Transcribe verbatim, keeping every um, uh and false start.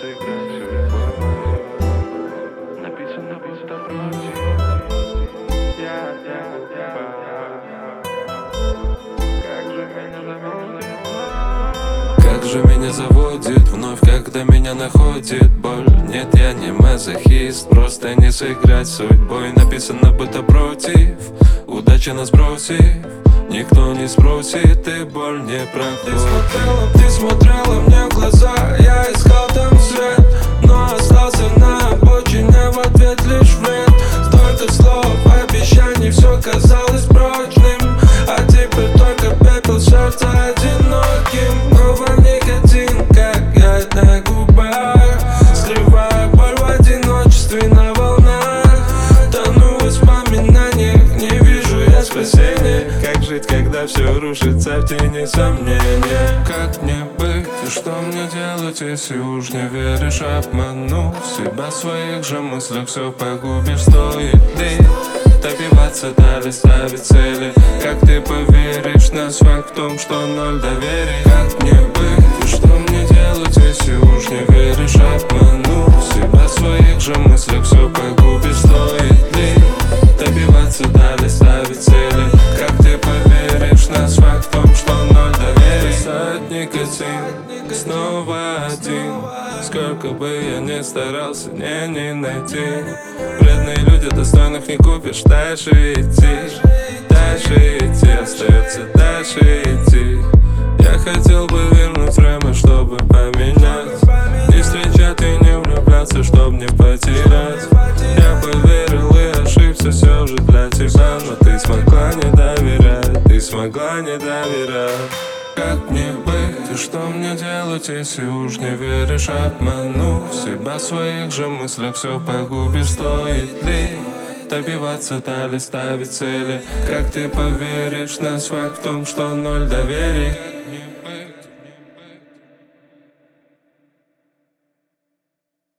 сыграть судьбой. Написано будто против. Я, я, я. Как же меня заводит. Как же меня заводит вновь, когда меня находит боль. Нет, я не мазохист, просто не сыграть судьбой. Написано будто против, удача нас бросив. Никто не спросит, и боль не проходит. Ты смотрела, ты смотрела мне в глаза, я искал там свет, но остался на обочине, в ответ лишь вред. Столько слов, обещаний, все казалось прочным, а теперь только пепел, сердце одиноким. Но во никотин, как я на губах, скрывая боль в одиночестве на волнах. Тону в воспоминаниях, не вижу я спасения. Как жить, когда все рушится в тени сомнения? Как мне быть и что мне делать, если уж не веришь? Обманув себя в своих же мыслях, все погубишь. Стоит ли добиваться, далее ставить цели? Как ты поверишь на факт в том, что ноль доверия? Как мне быть и что мне делать, если уж не веришь? Обманув себя в своих же мыслях, все погубишь. Стоит ли добиваться, далее ставить цели? Как ты поверишь на факт в том, что ноль доверия? Сад никотин, снова один. Сколько бы я ни старался, не, не найти. Вредные люди, достойных не купишь. Дальше идти, дальше идти, остается дальше идти. Я хотел бы вернуть время, чтобы поменять, не встречать и не влюбляться, чтоб не потерять. Я поверил и ошибся все же для тебя, но ты смогла не доверять, ты смогла не доверять. Как мне быть и что мне делать, если уж не веришь? Обманув себя в своих же мыслях, все погубишь. Стоит ли добиваться, далее ставить цели? Как ты поверишь на факт в том, что ноль доверия?